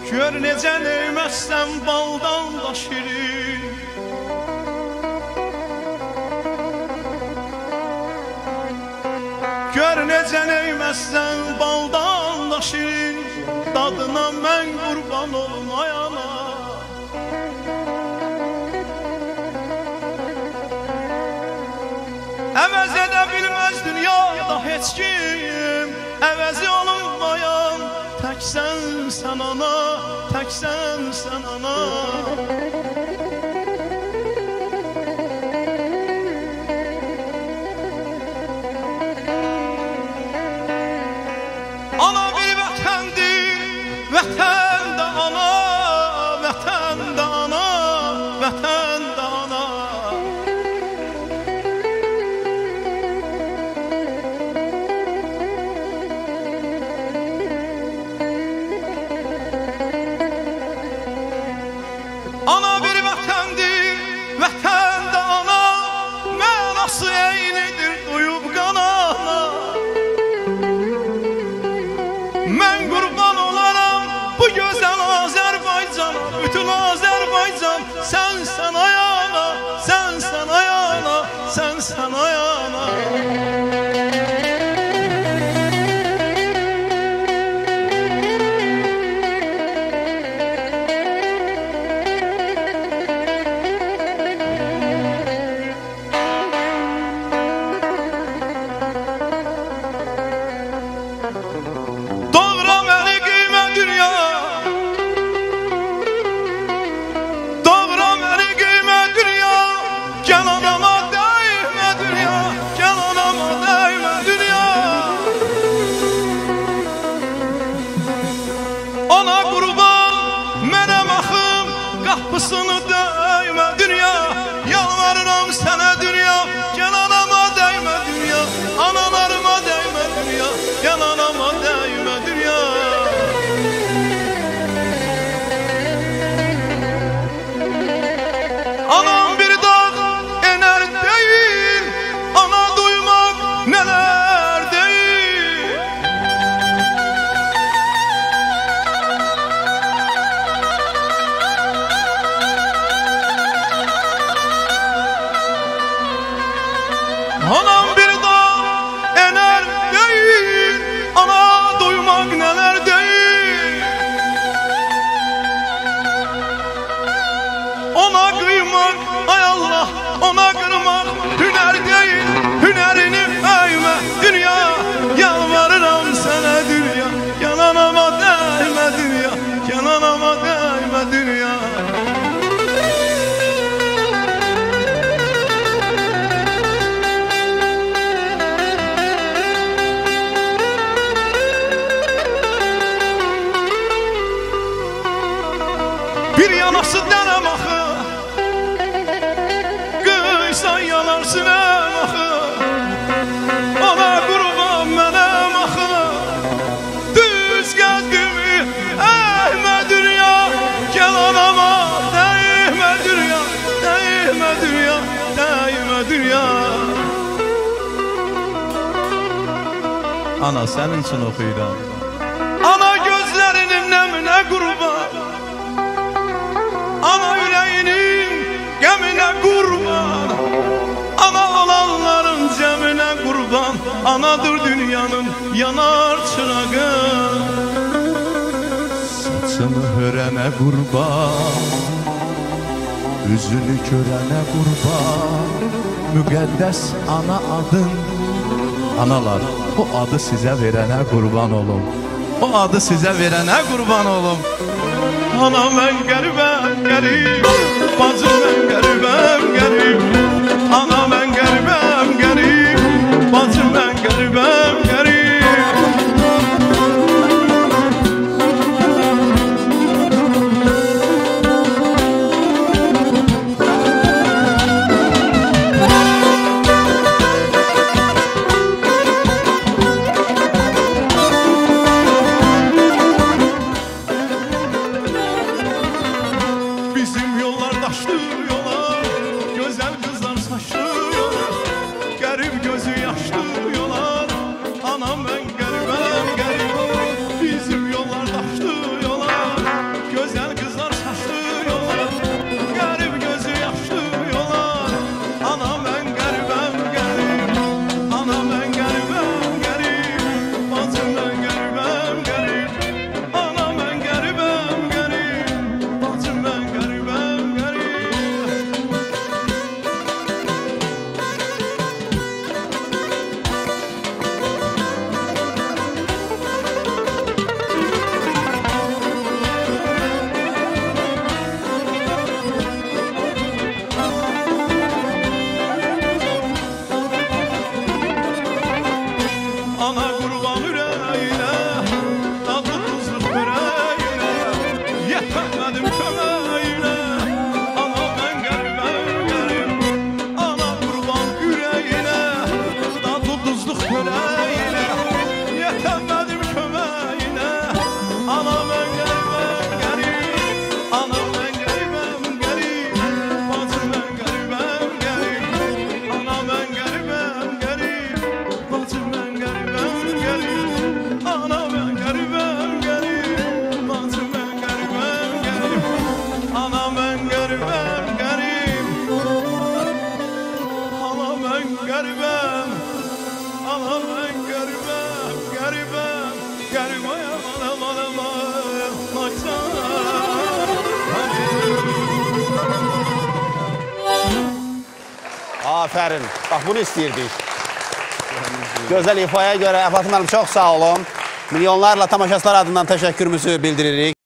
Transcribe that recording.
Gör necə neyməzsən baldan da şirin. Gör necə neyməzsən baldan da şirin. Dadına mən qurban olmayana. Əvəz edə bilməz dünyada heç kim. Əvəzi olunmayan təksən sən ana, təksən sən ana. Ana bir vətəndir, vətən də ana, vətən də ana, vətən də ana. Ana bir vətəndir, vətən də ana, mənası eynidir duyub qanana. Mən qurban olaram bu gözəl Azərbaycana, bütün Azərbaycan sənsən ayana, sənsən ayana, sənsən ayana. Doğra məni qıymə dünya, doğra məni qıymə dünya. Gəl anama dəymə dünya, gəl anama dəymə dünya. Ona qurban mənəm axım, qapısını dəymə dünya. Yalvarıram sənə dünya, gəl anama dəymə dünya. Analarıma dəymə dünya, gəl anama dəymə dünya. Anam bir dağ ener değil, ana duymak neler değil. Anam bir dağ ener değil, ana duymak neler değil. Ona kıymak, ay Allah, ona kırmak hüner değil. Hünerini övme dünya, yalvarıram sana dünya. Gel anama değme dünya, gel anama değme dünya. Bir yanası dərəm axı, qıysan yanarsın əm axı. Ona qurban mənəm axı, düz gəldimi əymə dünya. Gəl anama dəymə dünya, dəymə dünya, dəymə dünya. Ana sənin üçün oxuyuram. Ana gözlərinin nəminə qurban, ana yüreğinin gemine kurban. Ana olanların cemine kurban. Anadır dünyanın yanar çırağı. Saçını hörənə qurban, üzünü körənə qurban. Müqəddəs ana adın. Analar, o adı sizə verənə qurban olum. O adı sizə verənə qurban olum. Ana mən qəribəm qərib, bacım mən qəribəm qərib. Ana mən qəribəm qərib, bacım mən qəribəm qərib. Bizim yollar daşlı yola, güzel kızlar saçlı yola. Afərin. Bax, bunu istəyirdik. Gözəl ifaya görə Əfatın xanım çox sağ olun. Milyonlarla tamaşaçılar adından təşəkkürümüzü bildiririk.